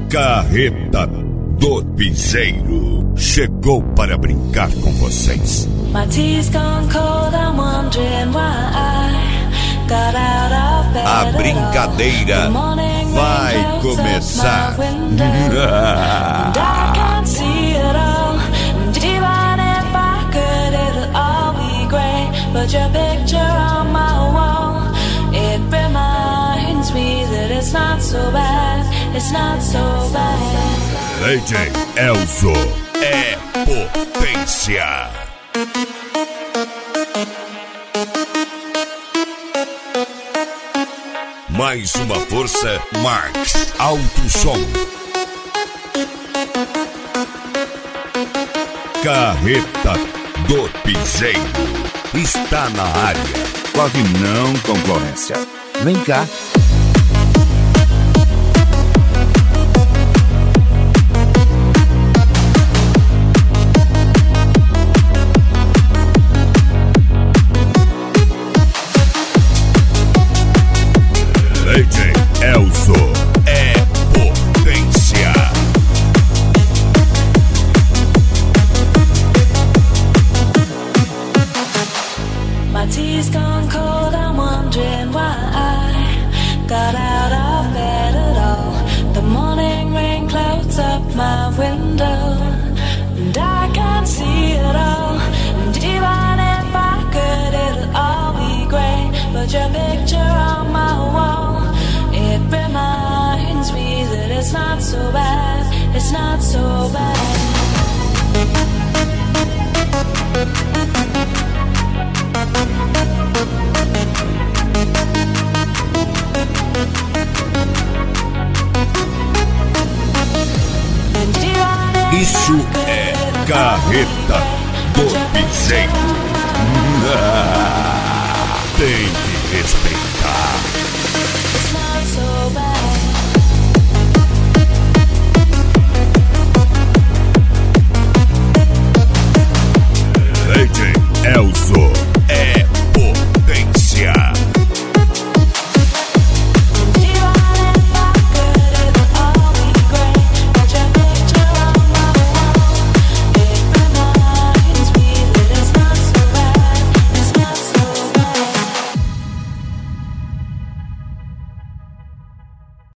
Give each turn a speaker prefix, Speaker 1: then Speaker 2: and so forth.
Speaker 1: Carreta do Piseiro chegou para brincar com vocês. A brincadeira vai começar. But your picture on my wall, it reminds me that it's not so bad, it's not so bad. DJ Elzo é potência. Mais uma força, Max Alto Som. Carreta do Piseiro está na área.
Speaker 2: Corre não, concorrência. Vem cá.
Speaker 1: DJ Elzo é potência. My tea's gone cold, I'm wondering why I got out of bed at all. The morning rain clouds up my window, and I can't see it all. And even if I could, it'll all be grey. But your picture on my wall, it reminds me that it's not so bad, it's not so bad. Isso é Carreta do Piseiro. Tem que respeitar.
Speaker 3: It's not so bad.